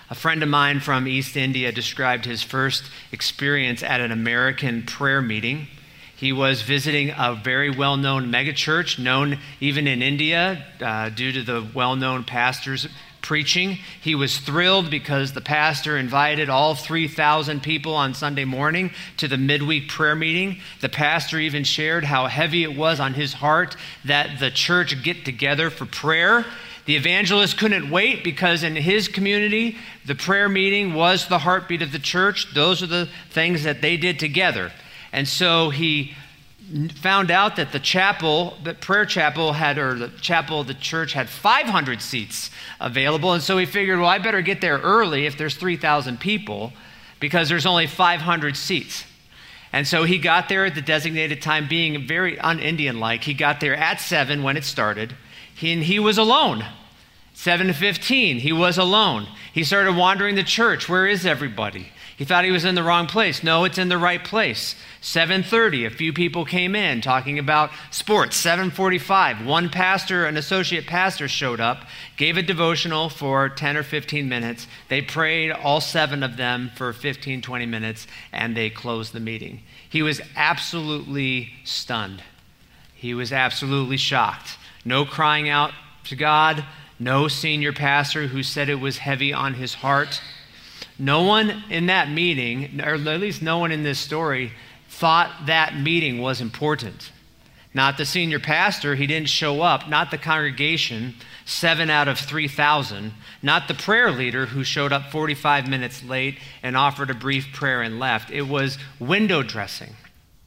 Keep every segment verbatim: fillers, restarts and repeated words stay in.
A friend of mine from East India described his first experience at an American prayer meeting. He was visiting a very well-known megachurch, known even in India uh, due to the well-known pastors preaching. He was thrilled because the pastor invited all three thousand people on Sunday morning to the midweek prayer meeting. The pastor even shared how heavy it was on his heart that the church get together for prayer. The evangelist couldn't wait because in his community, the prayer meeting was the heartbeat of the church. Those are the things that they did together. And so he found out that the chapel, the prayer chapel had, or the chapel of the church had five hundred seats available. And so he figured, well, I better get there early if there's three thousand people because there's only five hundred seats. And so he got there at the designated time, being very un-Indian-like. He got there at seven when it started. He, and he was alone. seven to fifteen, he was alone. He started wandering the church. Where is everybody? He thought he was in the wrong place. No, it's in the right place. seven thirty, a few people came in talking about sports. seven forty-five, one pastor, an associate pastor showed up, gave a devotional for ten or fifteen minutes. They prayed, all seven of them, for fifteen, twenty minutes, and they closed the meeting. He was absolutely stunned. He was absolutely shocked. No crying out to God, no senior pastor who said it was heavy on his heart. No one in that meeting, or at least no one in this story, thought that meeting was important. Not the senior pastor, he didn't show up. Not the congregation, seven out of three thousand. Not the prayer leader who showed up forty-five minutes late and offered a brief prayer and left. It was window dressing.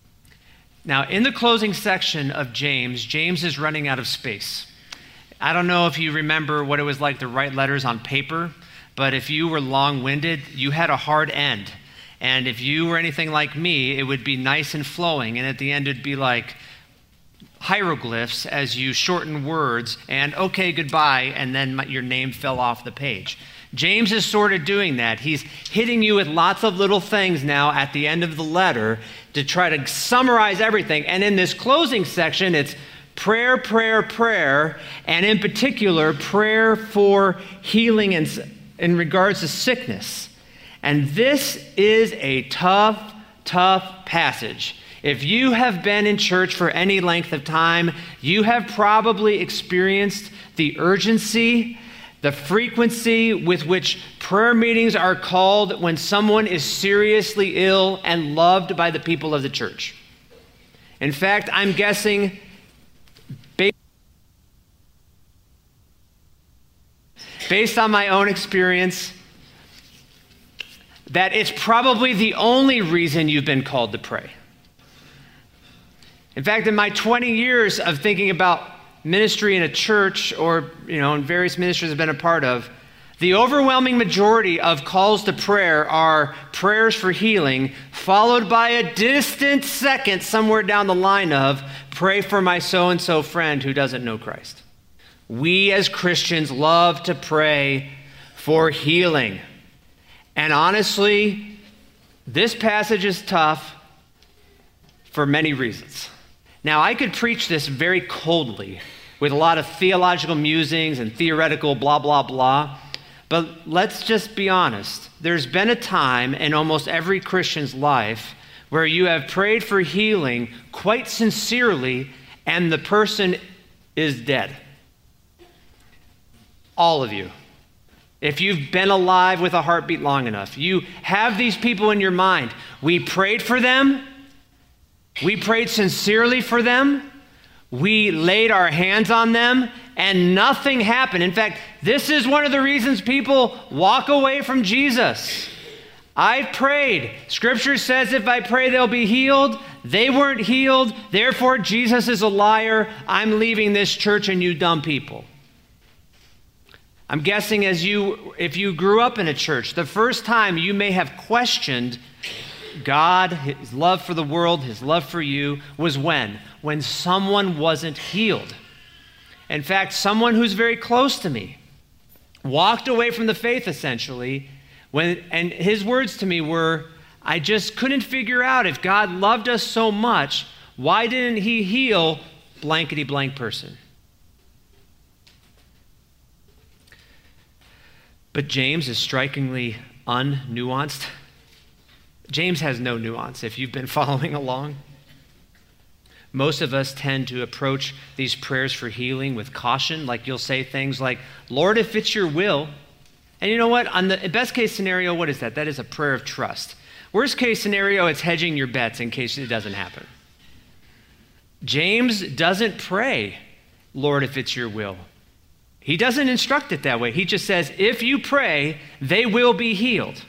Now, in the closing section of James, James is running out of space. I don't know if you remember what it was like to write letters on paper, but if you were long-winded, you had a hard end. And if you were anything like me, it would be nice and flowing, and at the end it'd be like hieroglyphs as you shorten words, and okay, goodbye, and then your name fell off the page. James is sort of doing that. He's hitting you with lots of little things now at the end of the letter to try to summarize everything. And in this closing section, it's prayer, prayer, prayer, and in particular, prayer for healing and in regards to sickness. And this is a tough, tough passage. If you have been in church for any length of time, you have probably experienced the urgency, the frequency with which prayer meetings are called when someone is seriously ill and loved by the people of the church. In fact, I'm guessing based on my own experience, that it's probably the only reason you've been called to pray. In fact, in my twenty years of thinking about ministry in a church or, you know, in various ministries I've been a part of, the overwhelming majority of calls to prayer are prayers for healing, followed by a distant second somewhere down the line of, pray for my so-and-so friend who doesn't know Christ. We as Christians love to pray for healing. And honestly, this passage is tough for many reasons. Now, I could preach this very coldly with a lot of theological musings and theoretical blah, blah, blah. But let's just be honest. There's been a time in almost every Christian's life where you have prayed for healing quite sincerely and the person is dead. All of you. If you've been alive with a heartbeat long enough, you have these people in your mind. We prayed for them. We prayed sincerely for them. We laid our hands on them, and nothing happened. In fact, this is one of the reasons people walk away from Jesus. I've prayed. Scripture says if I pray, they'll be healed. They weren't healed. Therefore, Jesus is a liar. I'm leaving this church and you dumb people. I'm guessing as you, if you grew up in a church, the first time you may have questioned God, his love for the world, his love for you, was when? When someone wasn't healed. In fact, someone who's very close to me walked away from the faith essentially, when, and his words to me were, I just couldn't figure out if God loved us so much, why didn't he heal blankety blank person? But James is strikingly unnuanced. James has no nuance, if you've been following along. Most of us tend to approach these prayers for healing with caution. Like you'll say things like, Lord, if it's your will. And you know what? On the best case scenario, what is that? That is a prayer of trust. Worst case scenario, it's hedging your bets in case it doesn't happen. James doesn't pray, Lord, if it's your will. He doesn't instruct it that way. He just says, if you pray, they will be healed.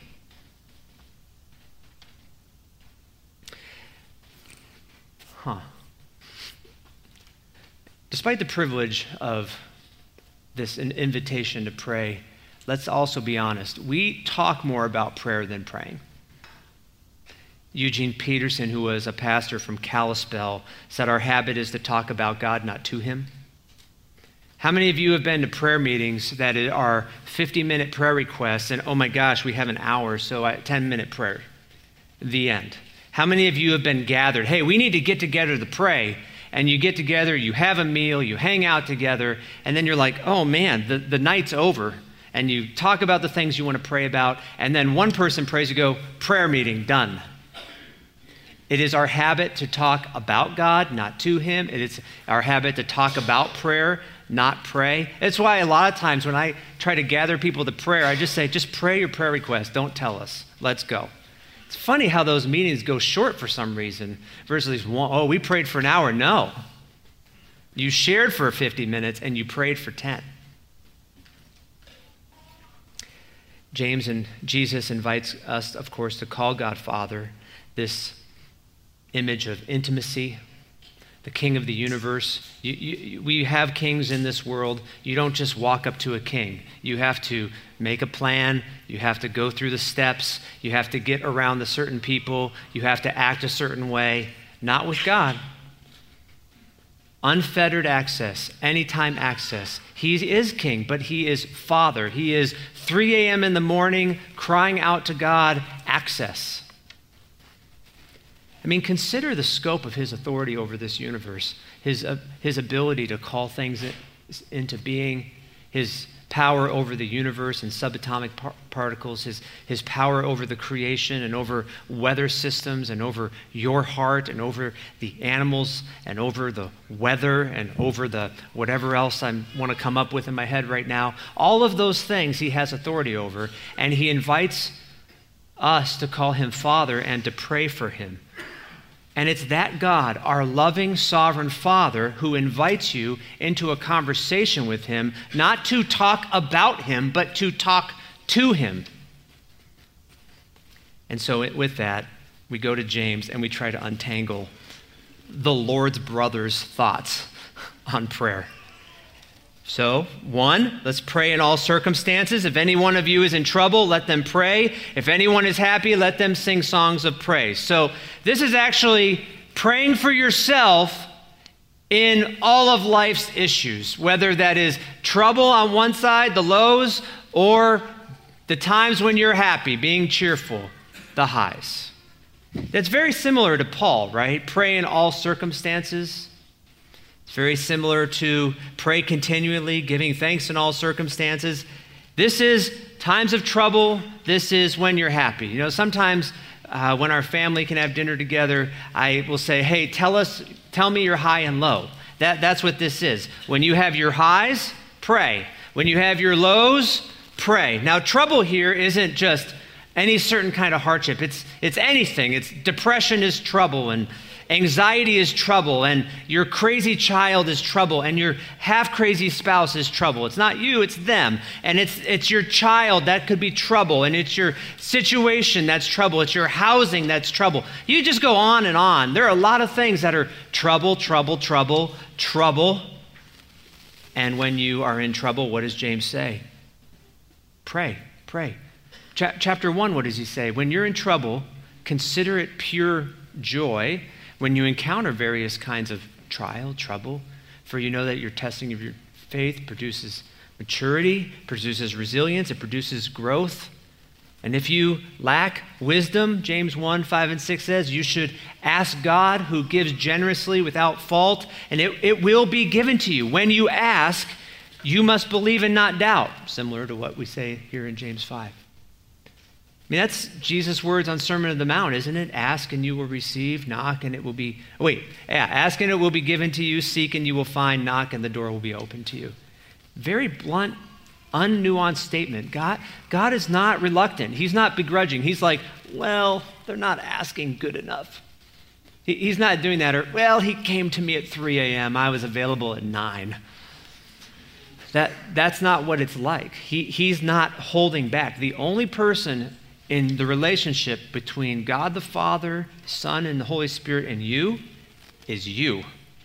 Huh. Despite the privilege of this an invitation to pray, let's also be honest. We talk more about prayer than praying. Eugene Peterson, who was a pastor from Kalispell, said our habit is to talk about God, not to him. How many of you have been to prayer meetings that are fifty-minute prayer requests and, oh my gosh, we have an hour, so a ten-minute prayer, the end? How many of you have been gathered, hey, we need to get together to pray, and you get together, you have a meal, you hang out together, and then you're like, oh man, the, the night's over, and you talk about the things you want to pray about, and then one person prays, you go, prayer meeting, done. It is our habit to talk about God, not to him. It is our habit to talk about prayer, not pray. It's why a lot of times when I try to gather people to prayer, I just say, just pray your prayer request. Don't tell us. Let's go. It's funny how those meetings go short for some reason versus, oh, we prayed for an hour. No. You shared for fifty minutes and you prayed for ten. James and Jesus invites us, of course, to call God Father, this image of intimacy, the King of the universe. You, you, we have kings in this world. You don't just walk up to a king. You have to make a plan. You have to go through the steps. You have to get around the certain people. You have to act a certain way. Not with God. Unfettered access, anytime access. He is king, but he is Father. He is three a.m. in the morning crying out to God, access. I mean, consider the scope of his authority over this universe, his, uh, his ability to call things in, into being, his power over the universe and subatomic par- particles, his, his power over the creation and over weather systems and over your heart and over the animals and over the weather and over the whatever else I want to come up with in my head right now. All of those things he has authority over, and he invites us to call him Father and to pray for him. And it's that God, our loving, sovereign Father, who invites you into a conversation with him, not to talk about him, but to talk to him. And so with that, we go to James and we try to untangle the Lord's brother's thoughts on prayer. So, one, let's pray in all circumstances. If any one of you is in trouble, let them pray. If anyone is happy, let them sing songs of praise. So, this is actually praying for yourself in all of life's issues, whether that is trouble on one side, the lows, or the times when you're happy, being cheerful, the highs. That's very similar to Paul, right? Pray in all circumstances. It's very similar to pray continually, giving thanks in all circumstances. This is times of trouble. This is when you're happy. You know, sometimes uh, when our family can have dinner together, I will say, hey, tell us, tell me your high and low. That, that's what this is. When you have your highs, pray. When you have your lows, pray. Now, trouble here isn't just any certain kind of hardship. It's, it's anything. It's depression is trouble, and anxiety is trouble, and your crazy child is trouble, and your half-crazy spouse is trouble. It's not you, it's them. And it's it's your child, that could be trouble, and it's your situation that's trouble. It's your housing that's trouble. You just go on and on. There are a lot of things that are trouble, trouble, trouble, trouble. And when you are in trouble, what does James say? Pray, pray. Ch- chapter one, what does he say? When you're in trouble, consider it pure joy when you encounter various kinds of trial, trouble, for you know that your testing of your faith produces maturity, produces resilience, it produces growth. And if you lack wisdom, James one, five, and six says, you should ask God, who gives generously without fault, and it, it will be given to you. When you ask, You must believe and not doubt, similar to what we say here in James five. I mean, that's Jesus' words on Sermon on the Mount, isn't it? Ask and you will receive, knock and it will be, wait, yeah, ask and it will be given to you, seek and you will find, knock and the door will be open to you. Very blunt, unnuanced statement. God, God is not reluctant. He's not begrudging. He's like, well, they're not asking good enough. He, he's not doing that. Or, well, he came to me at three a.m. I was available at nine. That, that's not what it's like. He, he's not holding back. The only person in the relationship between God the Father, Son, and the Holy Spirit and you is you.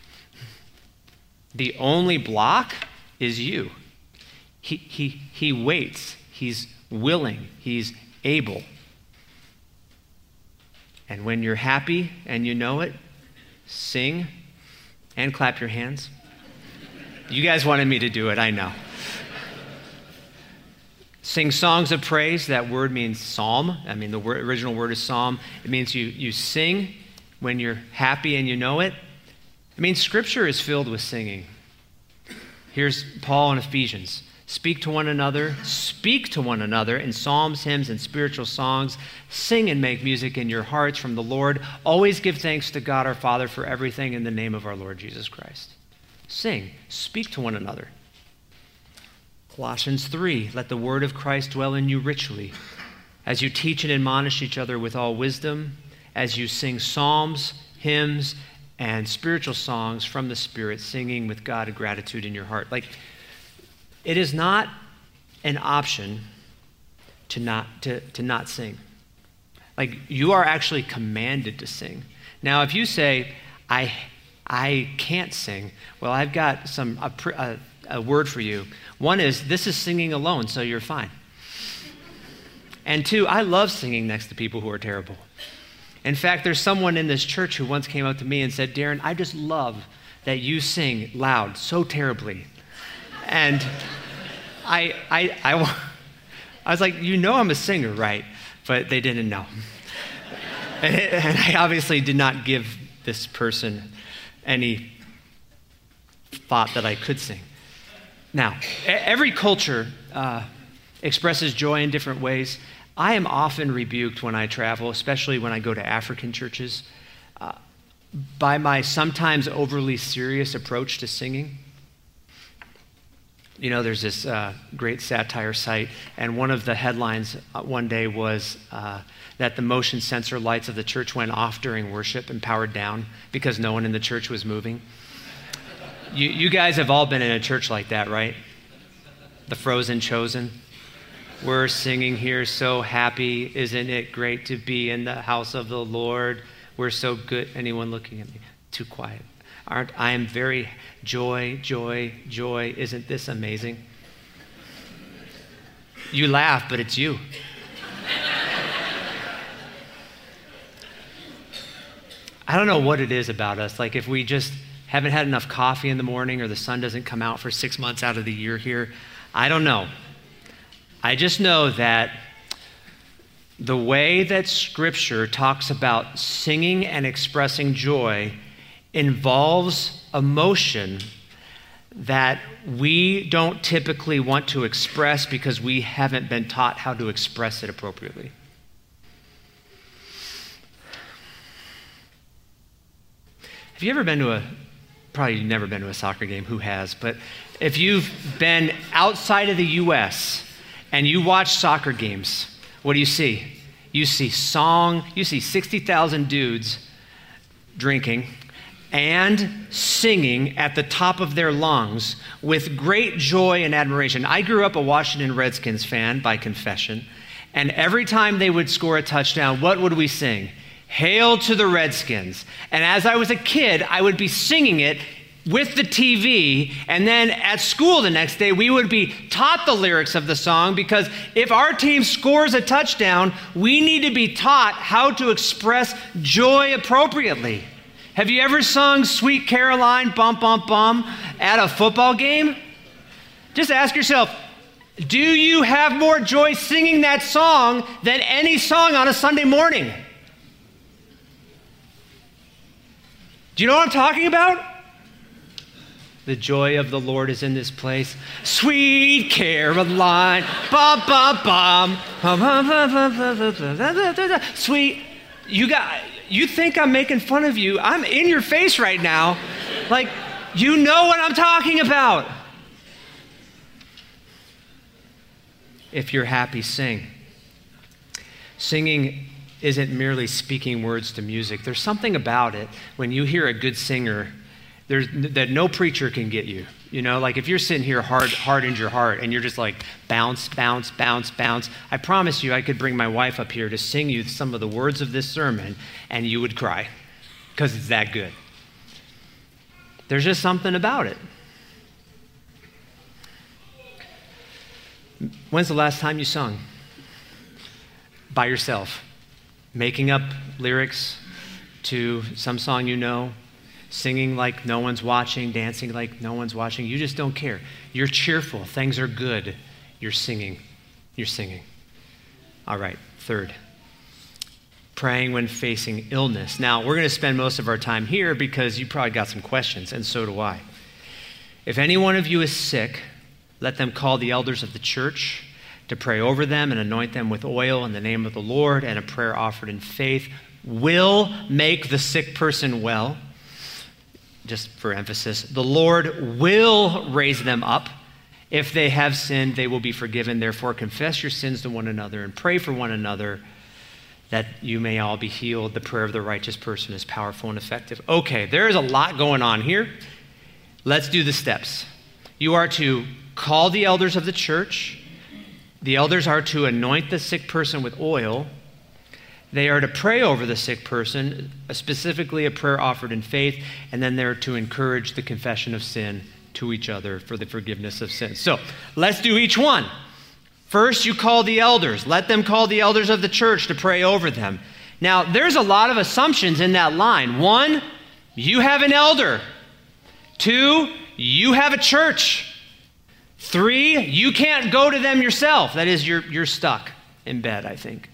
The only block is you. He, he, he waits. He's willing. He's able. And when you're happy and you know it, sing and clap your hands. You guys wanted me to do it, I know. Sing songs of praise. That word means psalm. I mean, the word, original word is psalm. It means you, you sing when you're happy and you know it. I mean, Scripture is filled with singing. Here's Paul in Ephesians. Speak to one another, speak to one another in psalms, hymns, and spiritual songs. Sing and make music in your hearts from the Lord. Always give thanks to God our Father for everything in the name of our Lord Jesus Christ. Sing, speak to one another. Colossians three, let the word of Christ dwell in you richly, as you teach and admonish each other with all wisdom, as you sing psalms, hymns, and spiritual songs from the Spirit, singing with God a gratitude in your heart. Like, it is not an option to not, to, to not sing. Like, you are actually commanded to sing. Now, if you say, I, I can't sing, well, I've got some a, a, a word for you. One is, this is singing alone, so you're fine. And two, I love singing next to people who are terrible. In fact, there's someone in this church who once came up to me and said, Darren, I just love that you sing loud so terribly. And I, I, I, I was like, you know I'm a singer, right? But they didn't know. And, it, and I obviously did not give this person any thought that I could sing. Now, every culture uh, expresses joy in different ways. I am often rebuked when I travel, especially when I go to African churches, uh, by my sometimes overly serious approach to singing. You know, there's this uh, great satire site, and one of the headlines one day was uh, that the motion sensor lights of the church went off during worship and powered down because no one in the church was moving. You, you guys have all been in a church like that, right? The Frozen Chosen. We're singing here so happy. Isn't it great to be in the house of the Lord? We're so good. Anyone looking at me? Too quiet. Aren't I am very joy, joy, joy. Isn't this amazing? You laugh, but it's you. I don't know what it is about us. Like if we just haven't had enough coffee in the morning or the sun doesn't come out for six months out of the year here. I don't know. I just know that the way that Scripture talks about singing and expressing joy involves emotion that we don't typically want to express because we haven't been taught how to express it appropriately. Have you ever been to a, probably never been to a soccer game, who has, but if you've been outside of the U S and you watch soccer games, what do you see? You see song, you see sixty thousand dudes drinking and singing at the top of their lungs with great joy and admiration. I grew up a Washington Redskins fan by confession, and every time they would score a touchdown, what would we sing? Hail to the Redskins. And as I was a kid, I would be singing it with the T V, and then at school the next day, we would be taught the lyrics of the song, because if our team scores a touchdown, we need to be taught how to express joy appropriately. Have you ever sung Sweet Caroline, Bum, Bum, Bum at a football game? Just ask yourself, do you have more joy singing that song than any song on a Sunday morning? Do you know what I'm talking about? The joy of the Lord is in this place. Sweet Caroline. Bum, bum, bum. Bum, bum, bum, bum, bum, bum, bum, bum. Sweet. You got, you think I'm making fun of you. I'm in your face right now. Like, you know what I'm talking about. If you're happy, sing. Singing isn't merely speaking words to music. There's something about it when you hear a good singer There's, that no preacher can get you. You know, like if you're sitting here hard, hard in your heart and you're just like bounce, bounce, bounce, bounce, I promise you I could bring my wife up here to sing you some of the words of this sermon and you would cry because it's that good. There's just something about it. When's the last time you sung? By yourself, making up lyrics to some song you know, singing like no one's watching, dancing like no one's watching. You just don't care. You're cheerful. Things are good. You're singing. You're singing. All right, third, praying when facing illness. Now, we're going to spend most of our time here because you probably got some questions, and so do I. If any one of you is sick, let them call the elders of the church to pray over them and anoint them with oil in the name of the Lord, and a prayer offered in faith will make the sick person well. Just for emphasis, the Lord will raise them up. If they have sinned, they will be forgiven. Therefore, confess your sins to one another and pray for one another that you may all be healed. The prayer of the righteous person is powerful and effective. Okay, there is a lot going on here. Let's do the steps. You are to call the elders of the church. The elders are to anoint the sick person with oil. They are to pray over the sick person, specifically a prayer offered in faith, and then they're to encourage the confession of sin to each other for the forgiveness of sins. So let's do each one. First, you call the elders. Let them call the elders of the church to pray over them. Now, there's a lot of assumptions in that line. One, you have an elder. Two, you have a church. Three, you can't go to them yourself. That is, you're, you're stuck in bed, I think.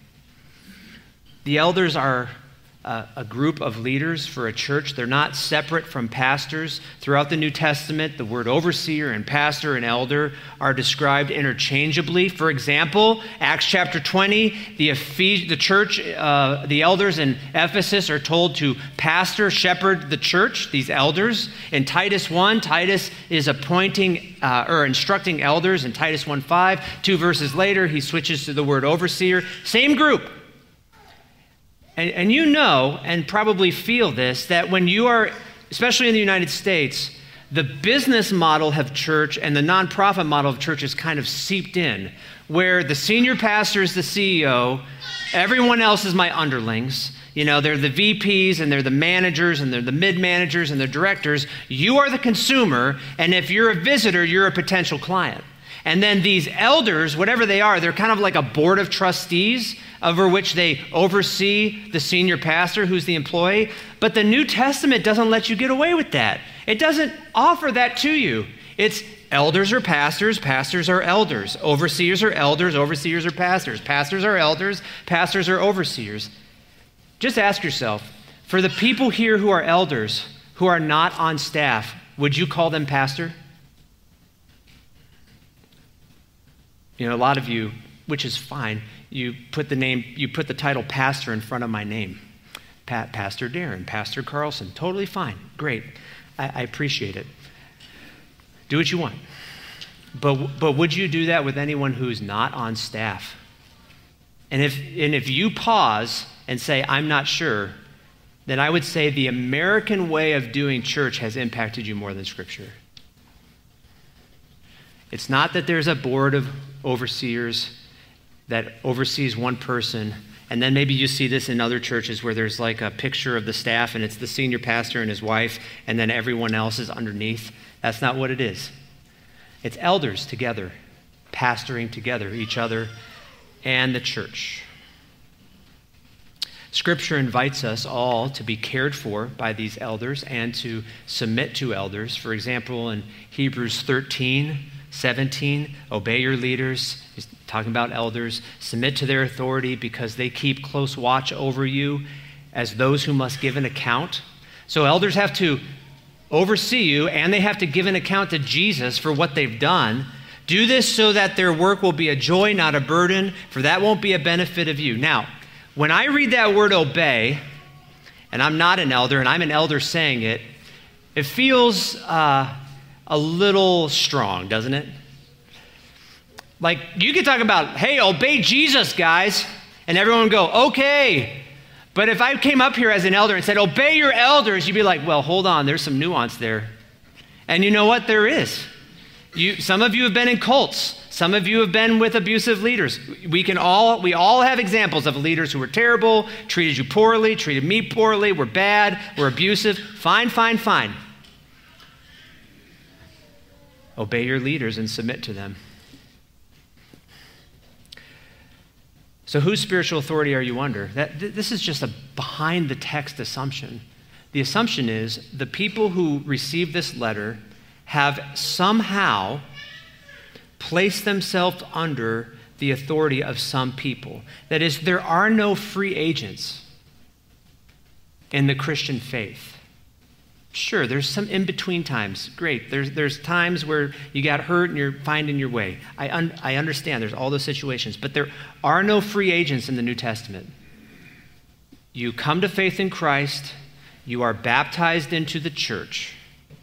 The elders are a, a group of leaders for a church. They're not separate from pastors. Throughout the New Testament, the word overseer and pastor and elder are described interchangeably. For example, Acts chapter twenty, the, Ephes- the church, uh, the elders in Ephesus are told to pastor, shepherd the church, these elders. In Titus one, Titus is appointing uh, or instructing elders. In Titus one five, two verses later, he switches to the word overseer. Same group. And, and you know, and probably feel this, that when you are, especially in the United States, the business model of church and the nonprofit model of church is kind of seeped in, where the senior pastor is the C E O, everyone else is my underlings. You know, they're the V Ps and they're the managers and they're the mid-managers and the directors. You are the consumer, and if you're a visitor, you're a potential client. And then these elders, whatever they are, they're kind of like a board of trustees over which they oversee the senior pastor who's the employee. But the New Testament doesn't let you get away with that. It doesn't offer that to you. It's elders are pastors, pastors are elders. Overseers are elders, overseers are pastors. Pastors are elders, pastors are overseers. Just ask yourself, for the people here who are elders, who are not on staff, would you call them pastor? You know, a lot of you, which is fine, you put the name, you put the title pastor in front of my name. Pat, Pastor Darren, Pastor Carlson, totally fine, great. I, I appreciate it. Do what you want. But, but would you do that with anyone who's not on staff? And if, and if you pause and say, I'm not sure, then I would say the American way of doing church has impacted you more than Scripture. It's not that there's a board of overseers that oversees one person, and then maybe you see this in other churches where there's like a picture of the staff and it's the senior pastor and his wife, and then everyone else is underneath. That's not what it is. It's elders together, pastoring together, each other and the church. Scripture invites us all to be cared for by these elders and to submit to elders. For example, in Hebrews thirteen, seventeen, obey your leaders. He's talking about elders. Submit to their authority because they keep close watch over you as those who must give an account. So elders have to oversee you, and they have to give an account to Jesus for what they've done. Do this so that their work will be a joy, not a burden, for that won't be a benefit of you. Now, when I read that word obey, and I'm not an elder, and I'm an elder saying it, it feels uh, a little strong, doesn't it? Like, you could talk about, hey, obey Jesus, guys, and everyone would go, okay. But if I came up here as an elder and said, obey your elders, you'd be like, well, hold on, there's some nuance there. And you know what? There is. You, some of you have been in cults. Some of you have been with abusive leaders. We can all, we all have examples of leaders who were terrible, treated you poorly, treated me poorly, were bad, were abusive. Fine, fine, fine. Obey your leaders and submit to them. So whose spiritual authority are you under? That, th- this is just a behind-the-text assumption. The assumption is the people who receive this letter have somehow placed themselves under the authority of some people. That is, there are no free agents in the Christian faith. Sure, there's some in-between times. Great. There's there's times where you got hurt and you're finding your way. I un, I understand there's all those situations, but there are no free agents in the New Testament. You come to faith in Christ, you are baptized into the church,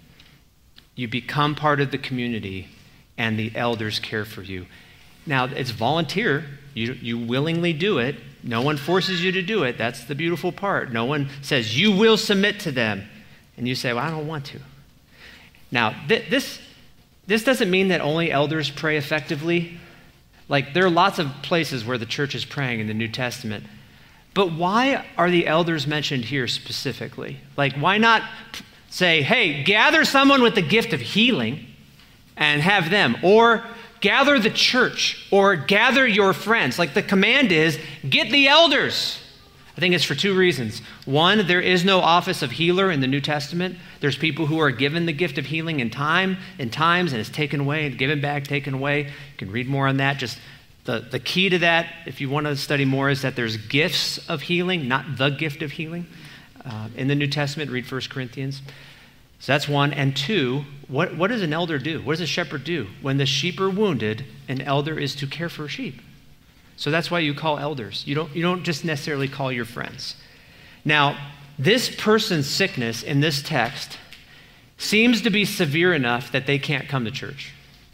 you become part of the community, and the elders care for you. Now, it's volunteer. You, you willingly do it. No one forces you to do it. That's the beautiful part. No one says, you will submit to them. And you say, well, I don't want to. Now, th- this, this doesn't mean that only elders pray effectively. Like, there are lots of places where the church is praying in the New Testament. But why are the elders mentioned here specifically? Like, why not say, hey, gather someone with the gift of healing and have them, or gather the church, or gather your friends? Like, the command is, get the elders. I think it's for two reasons. One, there is no office of healer in the New Testament. There's people who are given the gift of healing in time, in times, and it's taken away, given back, taken away. You can read more on that. Just the, the key to that, if you want to study more, is that there's gifts of healing, not the gift of healing. Uh, in the New Testament, read First Corinthians. So that's one. And two, what, what does an elder do? What does a shepherd do? When the sheep are wounded, an elder is to care for sheep. So that's why you call elders. You don't, you don't just necessarily call your friends. Now, this person's sickness in this text seems to be severe enough that they can't come to church.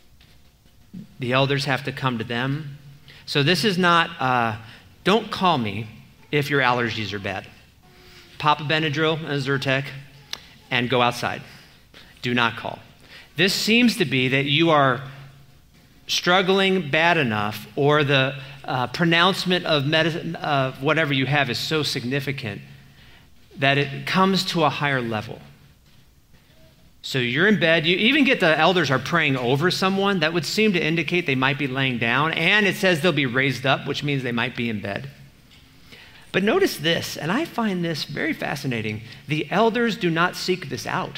The elders have to come to them. So this is not, uh, don't call me if your allergies are bad. Pop a Benadryl and a Zyrtec and go outside. Do not call. This seems to be that you are struggling bad enough, or the uh, pronouncement of medicine, of whatever you have is so significant that it comes to a higher level. So you're in bed. You even get the elders are praying over someone. That would seem to indicate they might be laying down. And it says they'll be raised up, which means they might be in bed. But notice this, and I find this very fascinating. The elders do not seek this out.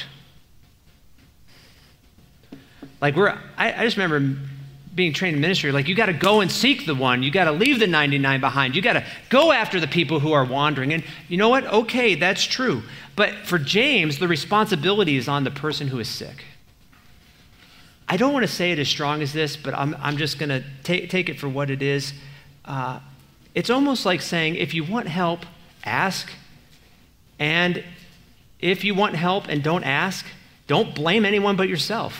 Like we're, I, I just remember being trained in ministry, like you got to go and seek the one. You got to leave the ninety-nine behind. You got to go after the people who are wandering. And you know what? Okay, that's true. But for James, the responsibility is on the person who is sick. I don't want to say it as strong as this, but I'm, I'm just going to take, take it for what it is. Uh, it's almost like saying, if you want help, ask. And if you want help and don't ask, don't blame anyone but yourself.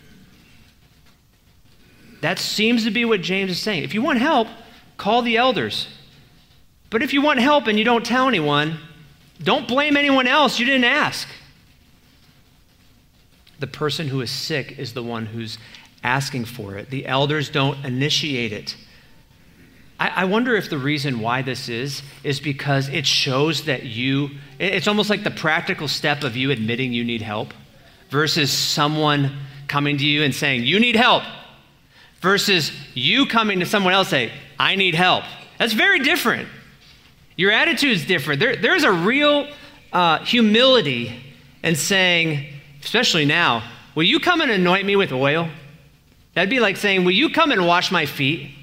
That seems to be what James is saying. If you want help, call the elders. But if you want help and you don't tell anyone, don't blame anyone else. You didn't ask. The person who is sick is the one who's asking for it. The elders don't initiate it. I, I wonder if the reason why this is, is because it shows that you, it's almost like the practical step of you admitting you need help versus someone coming to you and saying, you need help. Versus you coming to someone else saying, I need help. That's very different. Your attitude is different. There, there's a real uh, humility in saying, especially now, will you come and anoint me with oil? That'd be like saying, will you come and wash my feet?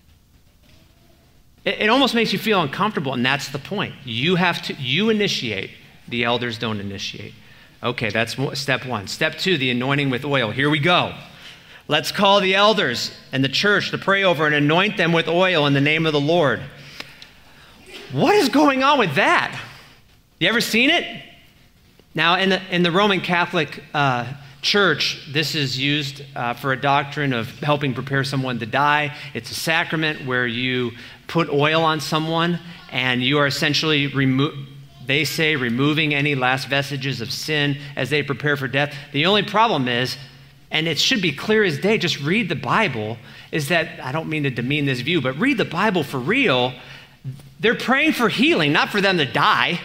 It, it almost makes you feel uncomfortable, and that's the point. You have to, you initiate. The elders don't initiate. Okay, that's step one. Step two, the anointing with oil. Here we go. Let's call the elders and the church to pray over and anoint them with oil in the name of the Lord. What is going on with that? You ever seen it? Now, in the, in the Roman Catholic uh, Church, this is used uh, for a doctrine of helping prepare someone to die. It's a sacrament where you put oil on someone and you are essentially, remo- they say, removing any last vestiges of sin as they prepare for death. The only problem is, and it should be clear as day, just read the Bible, is that, I don't mean to demean this view, but read the Bible for real. They're praying for healing, not for them to die.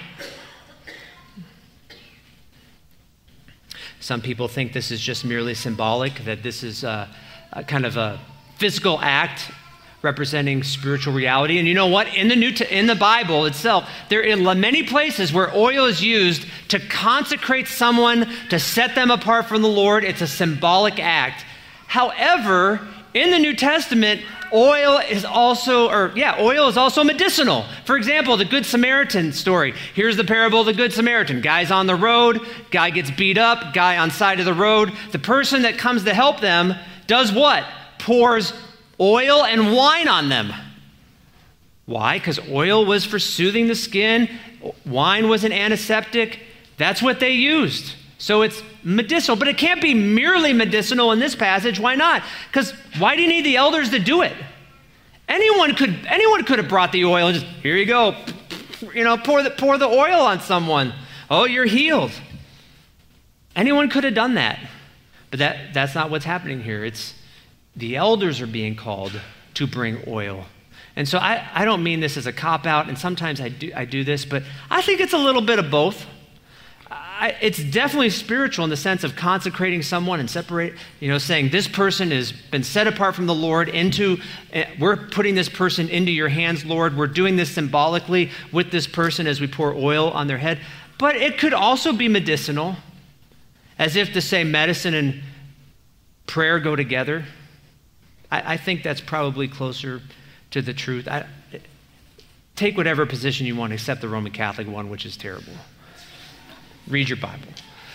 Some people think this is just merely symbolic, that this is a, a kind of a physical act representing spiritual reality. And you know what? In the New T- in the Bible itself, there are many places where oil is used to consecrate someone, to set them apart from the Lord. It's a symbolic act. However, in the New Testament, oil is also, or yeah, oil is also medicinal. For example, the Good Samaritan story. Here's the parable of the Good Samaritan. Guy's on the road, guy gets beat up, guy on side of the road. The person that comes to help them does what? Pours oil and wine on them. Why? Because oil was for soothing the skin. Wine was an antiseptic. That's what they used. So it's medicinal, but it can't be merely medicinal in this passage. Why not? Because why do you need the elders to do it? Anyone could, anyone could have brought the oil and just, here you go, you know, pour the, pour the oil on someone. Oh, you're healed. Anyone could have done that. But that, that's not what's happening here. It's the elders are being called to bring oil. And so I, I don't mean this as a cop-out, and sometimes I do, I do this, but I think it's a little bit of both. I, it's definitely spiritual in the sense of consecrating someone and separate, you know, saying this person has been set apart from the Lord into, uh, we're putting this person into your hands, Lord. We're doing this symbolically with this person as we pour oil on their head. But it could also be medicinal, as if to say medicine and prayer go together. I, I think that's probably closer to the truth. I, take whatever position you want, except the Roman Catholic one, which is terrible. Read your Bible.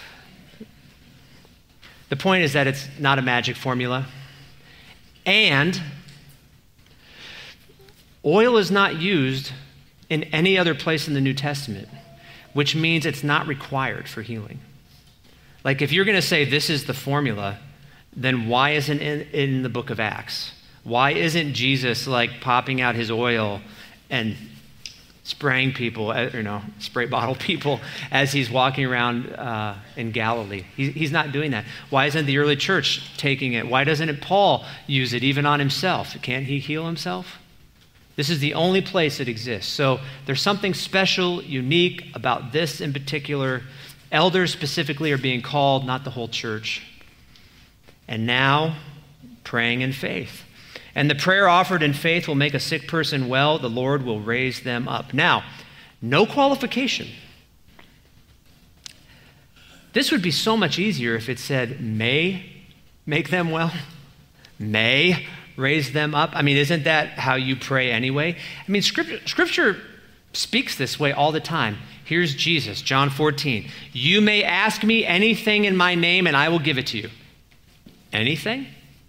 The point is that it's not a magic formula. And oil is not used in any other place in the New Testament, which means it's not required for healing. Like if you're going to say this is the formula, then why isn't it in the book of Acts? Why isn't Jesus like popping out his oil and spraying people, you know, spray bottle people as he's walking around uh, in Galilee? He, he's not doing that. Why isn't the early church taking it? Why doesn't it Paul use it even on himself? Can't he heal himself? This is the only place it exists. So there's something special, unique about this in particular. Elders specifically are being called, not the whole church. And now, praying in faith. And the prayer offered in faith will make a sick person well. The Lord will raise them up. Now, no qualification. This would be so much easier if it said, may make them well, may raise them up. I mean, isn't that how you pray anyway? I mean, Scripture, Scripture speaks this way all the time. Here's Jesus, John fourteen. You may ask me anything in my name and I will give it to you. Anything?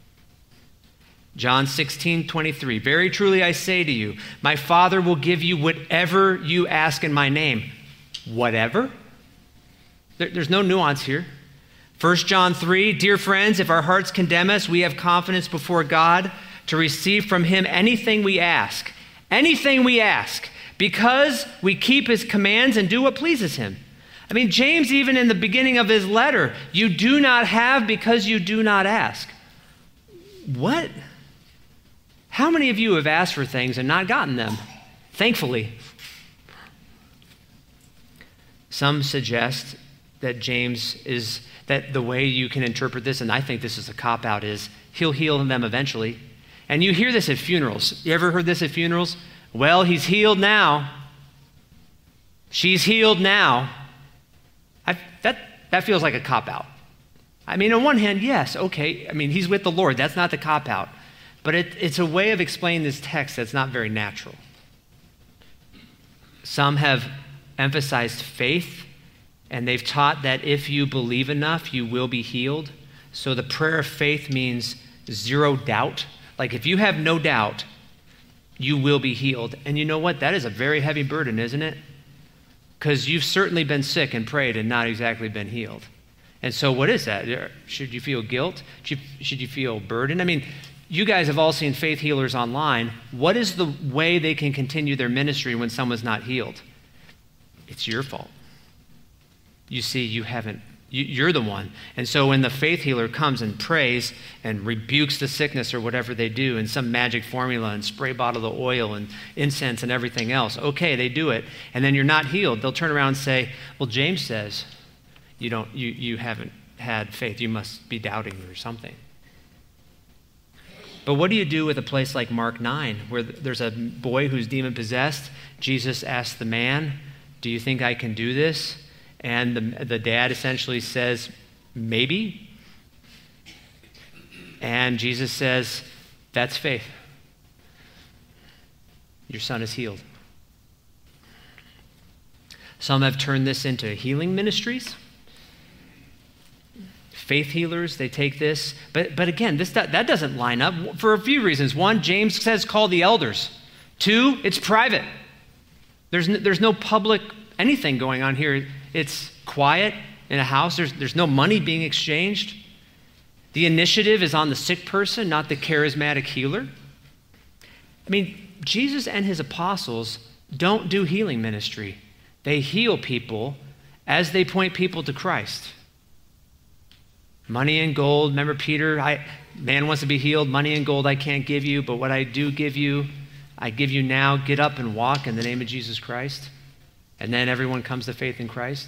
John sixteen twenty-three. Very truly I say to you, my Father will give you whatever you ask in my name. Whatever? There, there's no nuance here. First John three. Dear friends, if our hearts condemn us, we have confidence before God to receive from him anything we ask. Anything we ask. Because we keep his commands and do what pleases him. I mean, James, even in the beginning of his letter, you do not have because you do not ask. What? How many of you have asked for things and not gotten them? Thankfully. Some suggest that James is, that the way you can interpret this, and I think this is a cop-out, is he'll heal them eventually. And you hear this at funerals. You ever heard this at funerals? Well, he's healed now. She's healed now. I, that, that feels like a cop-out. I mean, on one hand, yes, okay. I mean, he's with the Lord. That's not the cop-out. But it, it's a way of explaining this text that's not very natural. Some have emphasized faith And they've taught that if you believe enough, you will be healed. So the prayer of faith means zero doubt. Like if you have no doubt, you will be healed. And you know what? That is a very heavy burden, isn't it? Because you've certainly been sick and prayed and not exactly been healed. And so what is that? Should you feel guilt? Should you, should you feel burden? I mean, you guys have all seen faith healers online. What is the way they can continue their ministry when someone's not healed? It's your fault. You see, you haven't, you, you're the one. And so when the faith healer comes and prays and rebukes the sickness or whatever they do in some magic formula and spray bottle of oil and incense and everything else, okay, they do it. And then you're not healed. They'll turn around and say, well, James says you don't, you, you haven't had faith. You must be doubting or something. But what do you do with a place like Mark nine, where there's a boy who's demon-possessed? Jesus asked the man, do you think I can do this? And the, the dad essentially says, maybe. And Jesus says, that's faith. Your son is healed. Some have turned this into healing ministries. Faith healers, they take this. But, but again, this that, that doesn't line up for a few reasons. One, James says call the elders. Two, it's private. There's no, there's no public anything going on here. It's quiet in a house. There's, there's no money being exchanged. The initiative is on the sick person, not the charismatic healer. I mean, Jesus and his apostles don't do healing ministry. They heal people as they point people to Christ. Money and gold, remember Peter, I, man wants to be healed, money and gold I can't give you, but what I do give you, I give you now. Get up and walk in the name of Jesus Christ. And then everyone comes to faith in Christ.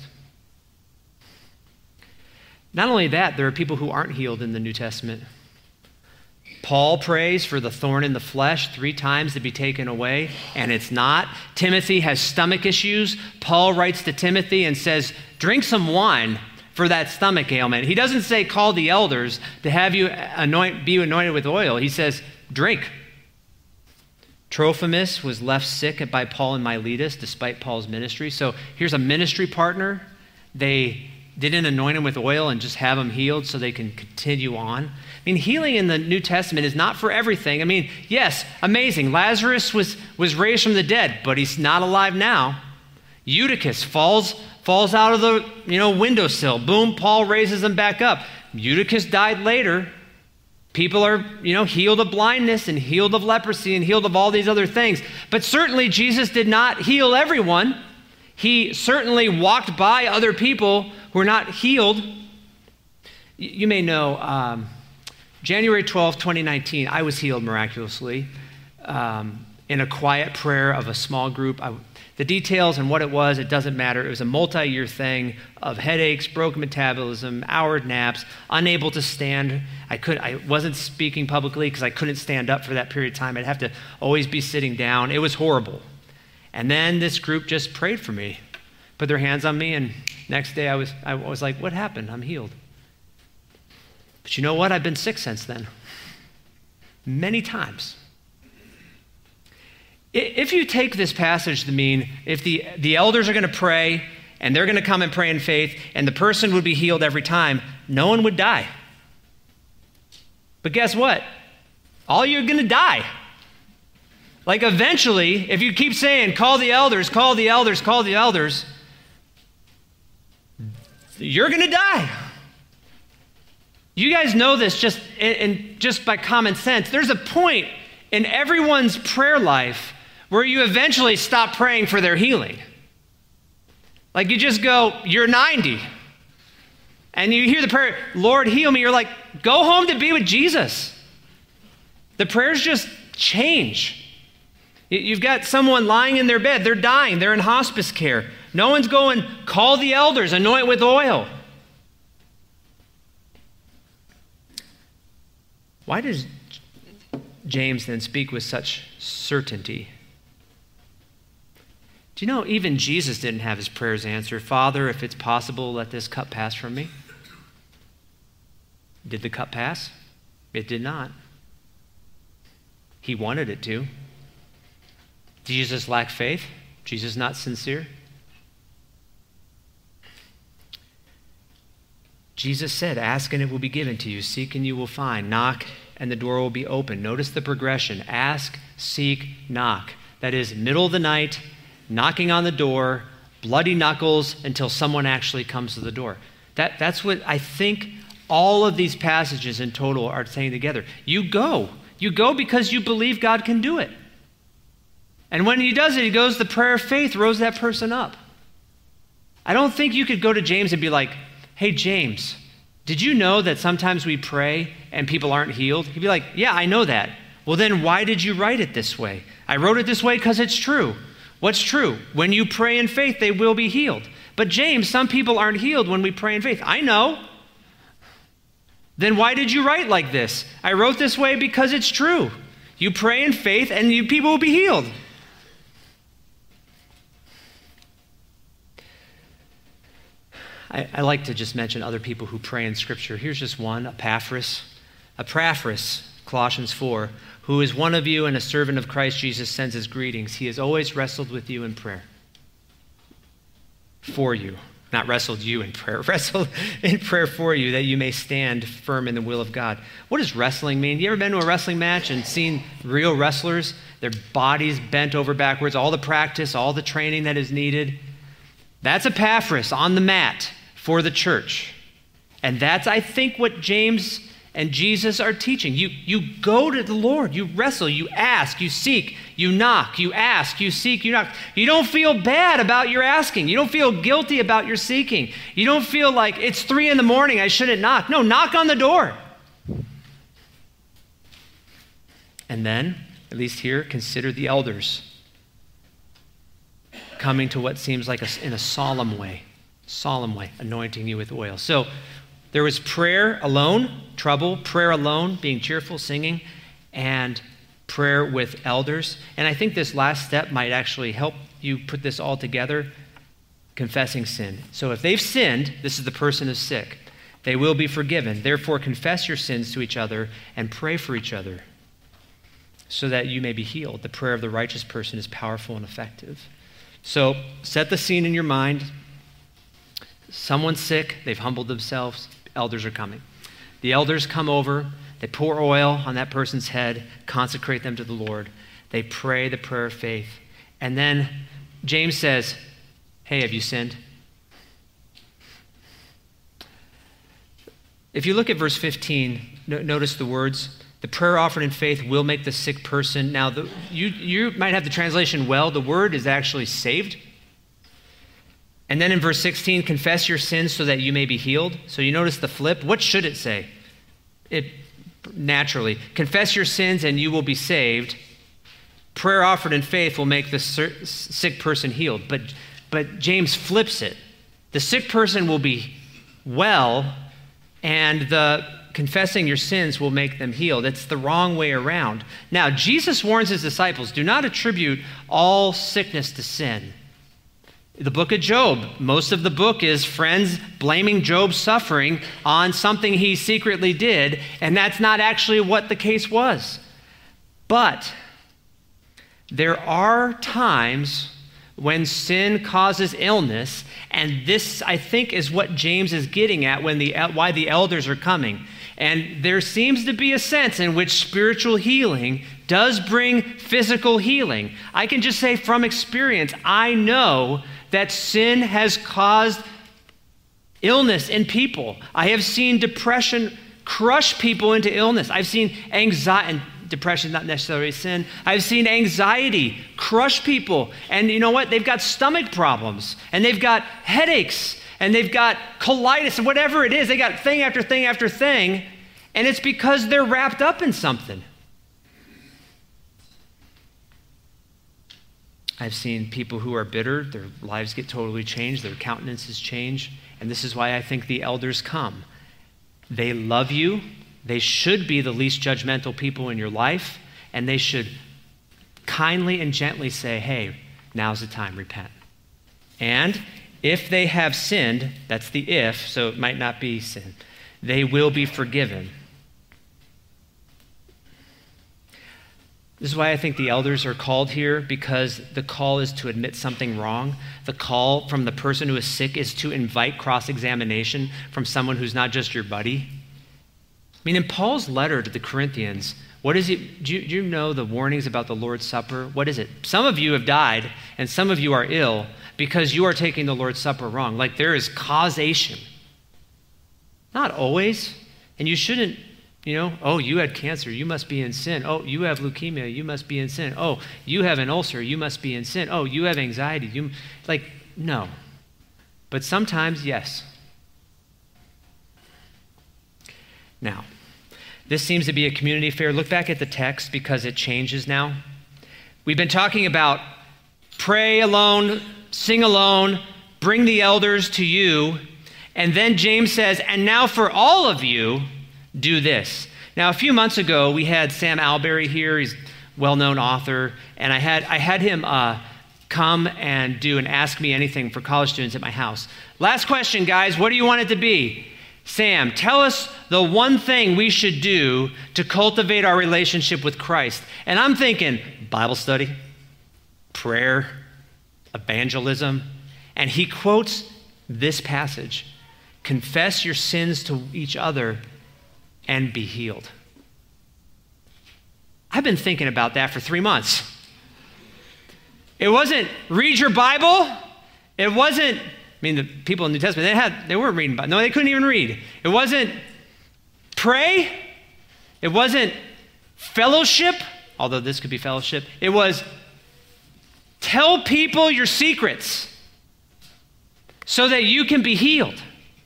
Not only that, there are people who aren't healed in the New Testament. Paul prays for the thorn in the flesh three times to be taken away, and it's not. Timothy has stomach issues. Paul writes to Timothy and says, drink some wine for that stomach ailment. He doesn't say call the elders to have you anoint, be anointed with oil. He says drink. Trophimus was left sick by Paul and Miletus despite Paul's ministry. So here's a ministry partner. They didn't anoint him with oil and just have him healed so they can continue on. I mean, healing in the New Testament is not for everything. I mean, yes, amazing. Lazarus was, was raised from the dead, but he's not alive now. Eutychus falls, falls out of the you know windowsill. Boom, Paul raises him back up. Eutychus died later. People are, you know, healed of blindness and healed of leprosy and healed of all these other things. But certainly Jesus did not heal everyone. He certainly walked by other people who were not healed. You may know, um, January twelfth, twenty nineteen, I was healed miraculously um, in a quiet prayer of a small group. I, the details and what it was, it doesn't matter. It was a multi-year thing of headaches, broken metabolism, hour naps, unable to stand. I could, I wasn't speaking publicly because I couldn't stand up for that period of time. I'd have to always be sitting down. It was horrible. And then this group just prayed for me, put their hands on me, and next day I was, I was like, what happened? I'm healed. But you know what? I've been sick since then. Many times. If you take this passage to mean if the, the elders are going to pray and they're going to come and pray in faith and the person would be healed every time, no one would die. But guess what? All you're going to die. Like eventually, if you keep saying, call the elders, call the elders, call the elders, you're going to die. You guys know this just, and just by common sense. There's a point in everyone's prayer life where you eventually stop praying for their healing. Like you just go, you're ninety. And you hear the prayer, Lord, heal me. You're like, go home to be with Jesus. The prayers just change. You've got someone lying in their bed. They're dying. They're in hospice care. No one's going, call the elders, anoint with oil. Why does James then speak with such certainty? Do you know even Jesus didn't have his prayers answered? Father, if it's possible, let this cup pass from me. Did the cup pass? It did not. He wanted it to. Did Jesus lack faith? Jesus not sincere? Jesus said, ask and it will be given to you. Seek and you will find. Knock and the door will be open. Notice the progression. Ask, seek, knock. That is middle of the night, knocking on the door, bloody knuckles until someone actually comes to the door. That, that's what I think all of these passages in total are saying together. You go. You go because you believe God can do it. And when he does it, he goes, the prayer of faith rose that person up. I don't think you could go to James and be like, hey, James, did you know that sometimes we pray and people aren't healed? He'd be like, yeah, I know that. Well, then why did you write it this way? I wrote it this way because it's true. What's true? When you pray in faith, they will be healed. But James, some people aren't healed when we pray in faith. I know. Then why did you write like this? I wrote this way because it's true. You pray in faith and you, people will be healed. I, I like to just mention other people who pray in Scripture. Here's just one, Epaphras. Epaphras, Colossians four, who is one of you and a servant of Christ Jesus, sends his greetings. He has always wrestled with you in prayer. For you. Not wrestled you in prayer, wrestled in prayer for you, that you may stand firm in the will of God. What does wrestling mean? You ever been to a wrestling match and seen real wrestlers? Their bodies bent over backwards, all the practice, all the training that is needed. That's Epaphras on the mat for the church. And that's, I think, what James and Jesus are teaching. You, you go to the Lord, you wrestle, you ask, you seek, you knock, you ask, you seek, you knock. You don't feel bad about your asking. You don't feel guilty about your seeking. You don't feel like it's three in the morning, I shouldn't knock. No, knock on the door. And then, at least here, consider the elders coming to what seems like a, in a solemn way, solemn way, anointing you with oil. So, there was prayer alone, trouble, prayer alone, being cheerful, singing, and prayer with elders. And I think this last step might actually help you put this all together, confessing sin. So if they've sinned, this is the person who's sick, they will be forgiven. Therefore, confess your sins to each other and pray for each other so that you may be healed. The prayer of the righteous person is powerful and effective. So set the scene in your mind. Someone's sick, they've humbled themselves. Elders are coming. The elders come over, they pour oil on that person's head, consecrate them to the Lord. They pray the prayer of faith. And then James says, hey, have you sinned? If you look at verse fifteen, no, notice the words, the prayer offered in faith will make the sick person. Now, the, you, you might have the translation, well, the word is actually saved. And then in verse sixteen, confess your sins so that you may be healed. So you notice the flip. What should it say? It naturally, confess your sins and you will be saved. Prayer offered in faith will make the sick person healed. But, but James flips it. The sick person will be well, and the confessing your sins will make them healed. It's the wrong way around. Now, Jesus warns his disciples, do not attribute all sickness to sin. The book of Job, most of the book is friends blaming Job's suffering on something he secretly did, and that's not actually what the case was. But there are times when sin causes illness, and this, I think, is what James is getting at when the why the elders are coming. And there seems to be a sense in which spiritual healing does bring physical healing. I can just say from experience, I know that sin has caused illness in people. I have seen depression crush people into illness. I've seen anxiety, and depression is not necessarily sin. I've seen anxiety crush people. And you know what? They've got stomach problems, and they've got headaches, and they've got colitis, and whatever it is. They got thing after thing after thing, and it's because they're wrapped up in something. I've seen people who are bitter, their lives get totally changed, their countenances change, and this is why I think the elders come. They love you, they should be the least judgmental people in your life, and they should kindly and gently say, hey, now's the time, repent. And if they have sinned, that's the if, so it might not be sin, they will be forgiven. This is why I think the elders are called here, because the call is to admit something wrong. The call from the person who is sick is to invite cross-examination from someone who's not just your buddy. I mean, in Paul's letter to the Corinthians, what is it? Do you, do you know the warnings about the Lord's Supper? What is it? Some of you have died, and some of you are ill because you are taking the Lord's Supper wrong. Like, there is causation. Not always. And you shouldn't, you know, oh, you had cancer, you must be in sin. Oh, you have leukemia, you must be in sin. Oh, you have an ulcer, you must be in sin. Oh, you have anxiety. You like, no. But sometimes, yes. Now, this seems to be a community affair. Look back at the text because it changes now. We've been talking about pray alone, sing alone, bring the elders to you. And then James says, and now for all of you, do this. Now, a few months ago, we had Sam Alberry here. He's a well-known author. And I had I had him uh, come and do an Ask Me Anything for college students at my house. Last question, guys. What do you want it to be? Sam, tell us the one thing we should do to cultivate our relationship with Christ. And I'm thinking Bible study, prayer, evangelism. And he quotes this passage. Confess your sins to each other and be healed. I've been thinking about that for three months. It wasn't read your Bible. It wasn't, I mean, the people in the New Testament, they had, they weren't reading Bible. No, they couldn't even read. It wasn't pray. It wasn't fellowship, although this could be fellowship. It was tell people your secrets so that you can be healed.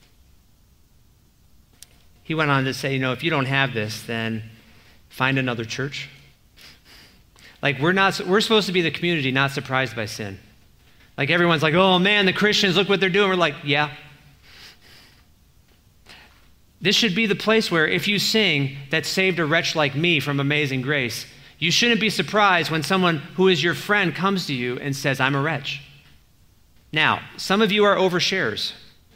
He went on to say, you know, if you don't have this, then find another church. Like, we're not, we're supposed to be the community not surprised by sin. Like, everyone's like, oh man, the Christians, look what they're doing. We're like, yeah. This should be the place where if you sing that saved a wretch like me from Amazing Grace, you shouldn't be surprised when someone who is your friend comes to you and says, I'm a wretch. Now, some of you are oversharers.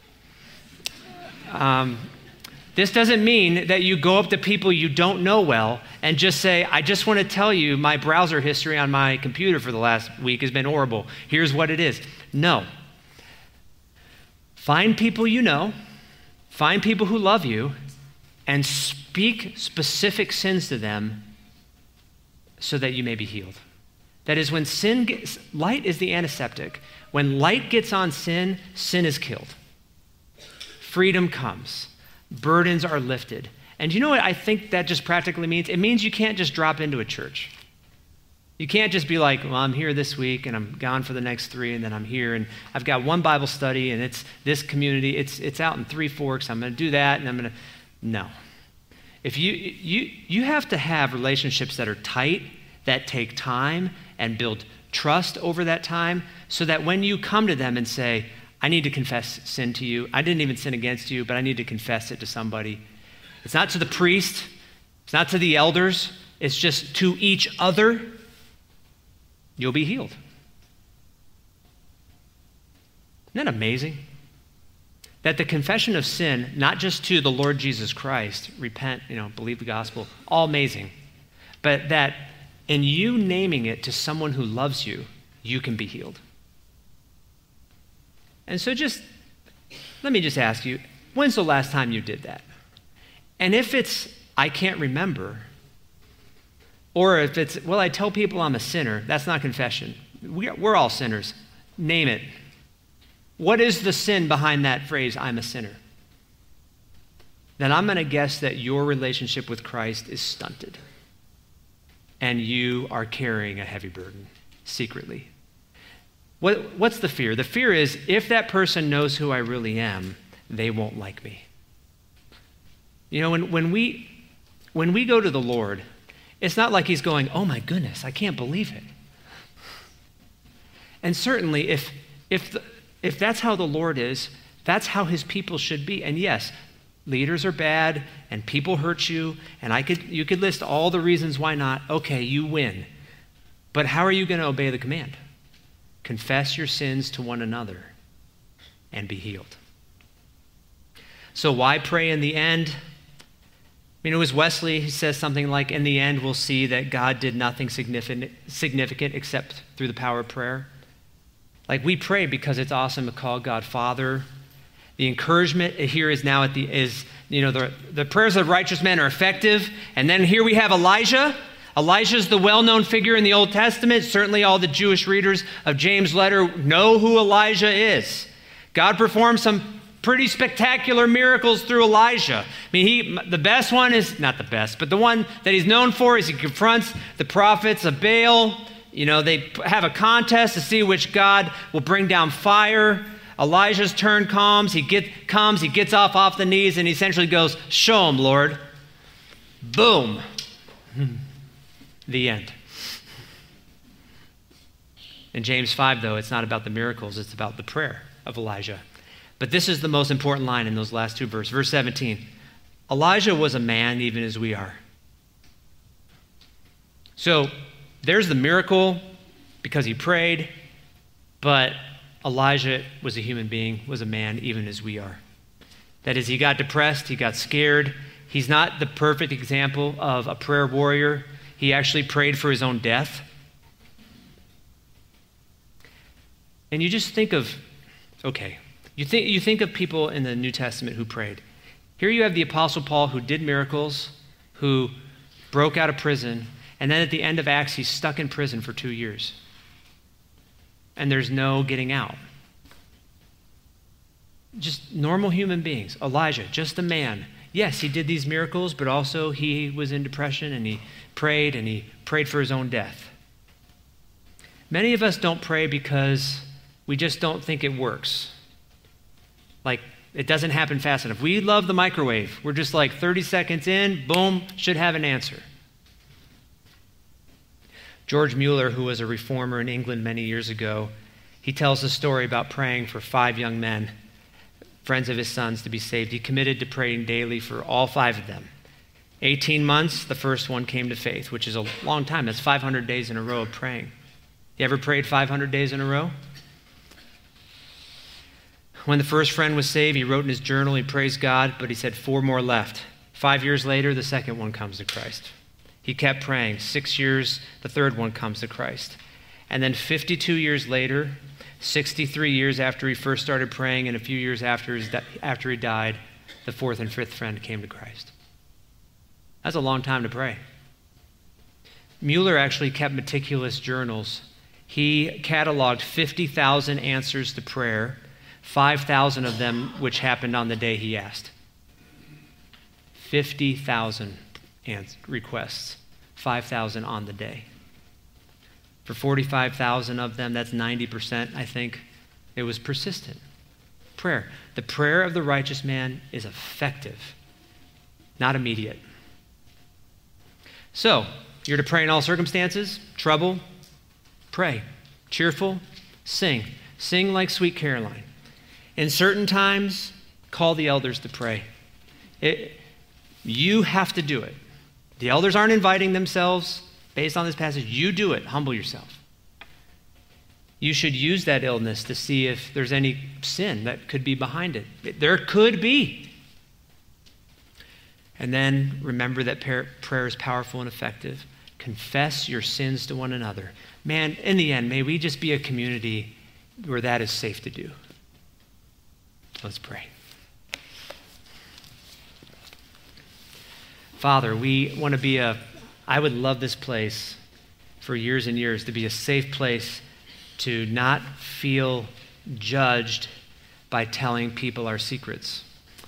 Um, This doesn't mean that you go up to people you don't know well and just say, I just want to tell you my browser history on my computer for the last week has been horrible. Here's what it is. No. Find people you know, find people who love you, and speak specific sins to them so that you may be healed. That is, when sin gets, light is the antiseptic. When light gets on sin, sin is killed. Freedom comes. Burdens are lifted. And you know what I think that just practically means? It means you can't just drop into a church. You can't just be like, well, I'm here this week and I'm gone for the next three and then I'm here and I've got one Bible study and it's this community. It's it's out in Three Forks. I'm going to do that and I'm going to... No. If you you you have to have relationships that are tight, that take time and build trust over that time so that when you come to them and say, I need to confess sin to you. I didn't even sin against you, but I need to confess it to somebody. It's not to the priest. It's not to the elders. It's just to each other. You'll be healed. Isn't that amazing? That the confession of sin, not just to the Lord Jesus Christ, repent, you know, believe the gospel, all amazing. But that in you naming it to someone who loves you, you can be healed. And so just, let me just ask you, when's the last time you did that? And if it's, I can't remember, or if it's, well, I tell people I'm a sinner, that's not confession. We're, we're all sinners. Name it. What is the sin behind that phrase, I'm a sinner? Then I'm going to guess that your relationship with Christ is stunted. And you are carrying a heavy burden secretly. What, what's the fear? The fear is if that person knows who I really am, they won't like me. You know, when, when, we, when we go to the Lord, it's not like he's going, oh my goodness, I can't believe it. And certainly if, if, the, if that's how the Lord is, that's how his people should be. And yes, leaders are bad and people hurt you, and I could, you could list all the reasons why not. Okay, you win. But how are you going to obey the command? Confess your sins to one another and be healed. So why pray in the end? I mean, it was Wesley who says something like, in the end, we'll see that God did nothing significant, significant except through the power of prayer. Like, we pray because it's awesome to call God Father. The encouragement here is now at the, is, you know, the, the prayers of righteous men are effective. And then here we have Elijah. Elijah is the well-known figure in the Old Testament. Certainly all the Jewish readers of James' letter know who Elijah is. God performed some pretty spectacular miracles through Elijah. I mean, he, the best one is, not the best, but the one that he's known for is he confronts the prophets of Baal. You know, they have a contest to see which God will bring down fire. Elijah's turn comes, he get, comes, he gets off off the knees, and he essentially goes, show him, Lord. Boom. The end. In James five, though, it's not about the miracles, it's about the prayer of Elijah. But this is the most important line in those last two verses. Verse seventeen, Elijah was a man even as we are. So there's the miracle because he prayed, but Elijah was a human being, was a man even as we are. That is, he got depressed, he got scared. He's not the perfect example of a prayer warrior. He actually prayed for his own death. And you just think of, okay, You think, you think of people in the New Testament who prayed. Here you have the Apostle Paul who did miracles, who broke out of prison, and then at the end of Acts, he's stuck in prison for two years. And there's no getting out. Just normal human beings. Elijah, just a man. Yes, he did these miracles, but also he was in depression, and he prayed, and he prayed for his own death. Many of us don't pray because we just don't think it works. Like, it doesn't happen fast enough. We love the microwave. We're just like thirty seconds in, boom, should have an answer. George Mueller, who was a reformer in England many years ago, he tells a story about praying for five young men, friends of his sons, to be saved. He committed to praying daily for all five of them. eighteen months, the first one came to faith, which is a long time. That's five hundred days in a row of praying. You ever prayed five hundred days in a row? When the first friend was saved, he wrote in his journal, he praised God, but he said four more left. Five years later, the second one comes to Christ. He kept praying. Six years, the third one comes to Christ. And then fifty-two years later, sixty-three years after he first started praying, and a few years after, his di- after he died, the fourth and fifth friend came to Christ. That's a long time to pray. Mueller actually kept meticulous journals. He cataloged fifty thousand answers to prayer, five thousand of them which happened on the day he asked. fifty thousand requests, five thousand on the day. For forty-five thousand of them, that's ninety percent, I think, it was persistent. Prayer. The prayer of the righteous man is effective, not immediate. So, you're to pray in all circumstances, trouble, pray. Cheerful, sing. Sing like Sweet Caroline. In certain times, call the elders to pray. It, you have to do it. The elders aren't inviting themselves based on this passage. You do it. Humble yourself. You should use that illness to see if there's any sin that could be behind it. There could be. And then remember that prayer is powerful and effective. Confess your sins to one another. Man, in the end, may we just be a community where that is safe to do. Let's pray. Father, we want to be a, I would love this place for years and years to be a safe place to not feel judged by telling people our secrets,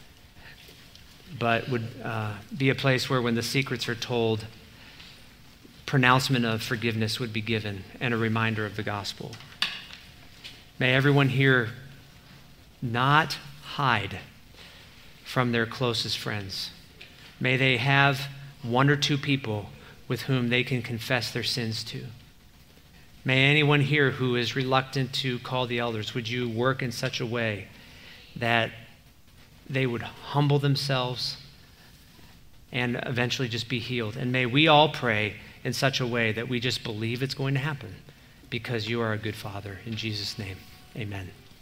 but would uh, be a place where when the secrets are told, pronouncement of forgiveness would be given and a reminder of the gospel. May everyone here not hide from their closest friends. May they have one or two people with whom they can confess their sins to. May anyone here who is reluctant to call the elders, would you work in such a way that they would humble themselves and eventually just be healed. And may we all pray in such a way that we just believe it's going to happen because you are a good Father. In Jesus' name, amen.